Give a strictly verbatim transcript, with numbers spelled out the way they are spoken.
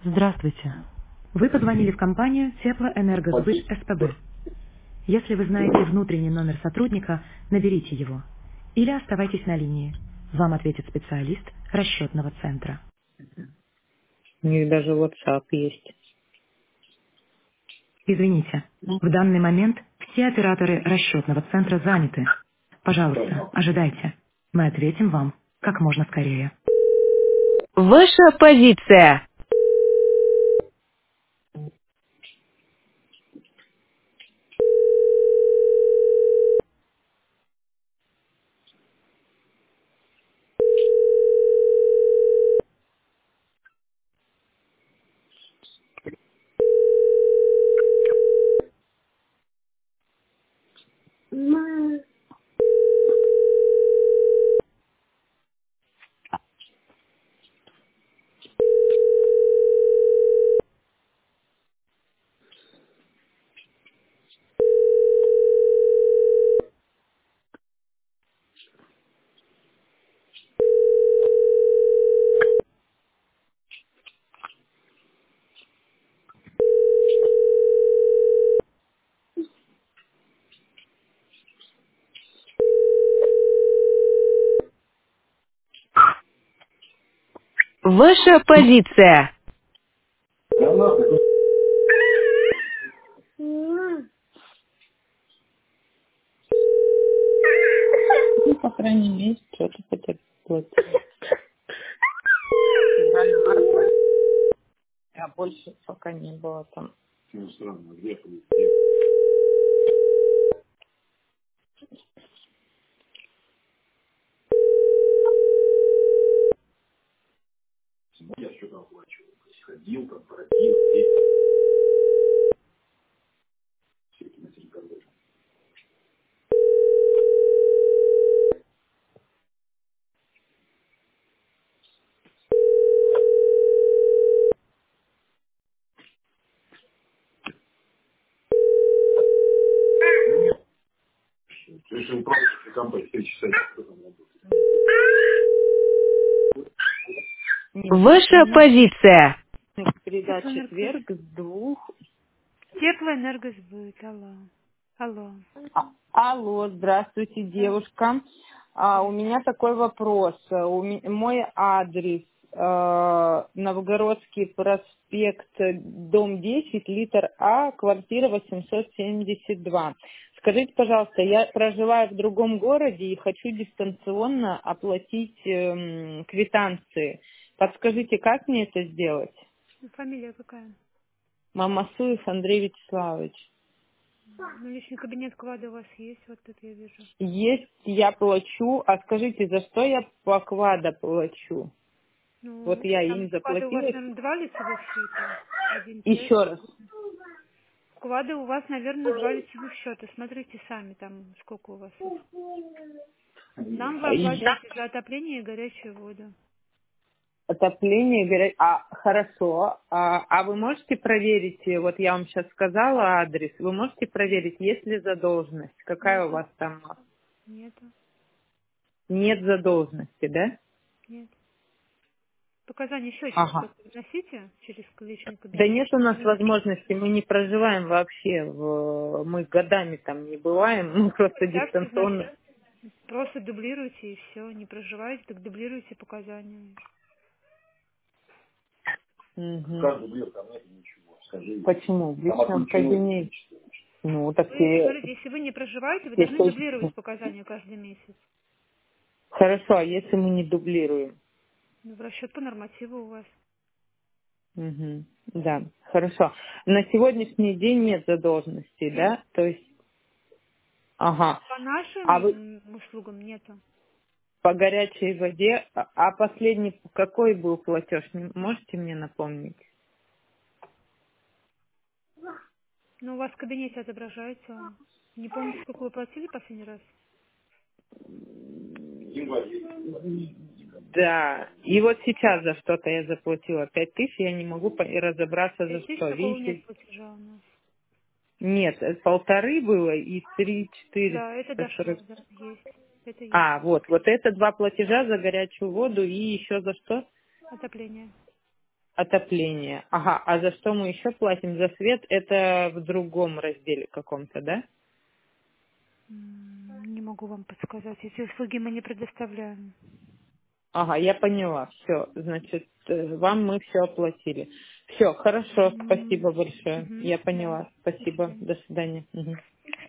Здравствуйте. Вы позвонили в компанию Теплоэнергосбыт СПБ. Если вы знаете внутренний номер сотрудника, наберите его. Или оставайтесь на линии. Вам ответит специалист расчетного центра. У них даже WhatsApp есть. Извините, в данный момент все операторы расчетного центра заняты. Пожалуйста, ожидайте. Мы ответим вам как можно скорее. Ваша позиция. Ваша позиция. Ну, по крайней мере, что-то хотя бы платить. Февраль, март, а больше пока не было там. Не, у Ваша меня позиция. передач Теплоэнерго... четверг с двух. Теплоэнергосбыт, алло. Алло. А, Алло, здравствуйте, Да, девушка. А, у меня такой вопрос. А, У ме- мой адрес э, Новгородский проспект, э, дом десять, литр А, квартира восемьсот семьдесят два. Скажите, пожалуйста, я проживаю в другом городе и хочу дистанционно оплатить эм, квитанции. Подскажите, как мне это сделать? фамилия какая? Мамасуев Андрей Вячеславович. Ну, личный кабинет квада у вас есть, вот тут я вижу. Есть, я плачу. А скажите, за что я по квада плачу? Вот Ну, я там им в квада у вас, заплатила. наверное, два лицевых счета. Один тест. Еще раз. В квада у вас, наверное, два лицевых счета. Смотрите сами, там сколько у вас тут. Нам вы Я оплачиваете за отопление и горячую воду. отопление, говорят, а, хорошо. А, а вы можете проверить, э, вот я вам сейчас сказала адрес, вы можете проверить, есть ли задолженность? Какая у Нету, вас там? нету, Нет задолженности, да? нет. Показания счетчика Ага. только вносите через личный Да кабинет. нет у нас возможности, мы не проживаем вообще, в, мы годами там не бываем, мы просто Ставьте, значит, дистанционно. просто дублируйте и все. Не проживаете, так дублируйте показания. Мгм. Почему? В личном кабинете. Ну, так Вы, и, смотрите, если вы не проживаете, вы должны если- дублировать показания каждый месяц. Хорошо, а если мы не дублируем? Ну, в расчет по нормативу у вас. Мгм. Да, хорошо. На сегодняшний день нет задолженности, Нет. да? То есть, ага. По А вы нашим м, услугам нету. по горячей воде, а а последний какой был платеж? Не- Можете мне напомнить? Но у вас в кабинете отображается он. Не помните, сколько вы платили последний раз? Да. И вот сейчас за что-то я заплатила пять тысяч, я не могу по- и разобраться за Пять тысяч что. такого нет Видите? платежа у нас. Нет, э, полторы было и три, четыре, Да, это сорок. дошло, да, есть. Это есть. А, вот, вот это два платежа за горячую воду и еще за что? Отопление. отопление. Ага, а за что мы еще платим? За свет это в другом разделе каком-то, да? М, Не могу вам подсказать. Эти услуги мы не предоставляем. Ага, я поняла. Все, значит, э, вам мы все оплатили. Все, хорошо, М, спасибо большое. мгм, Я мгм. поняла. До Спасибо. свидания. До свидания. Мгм.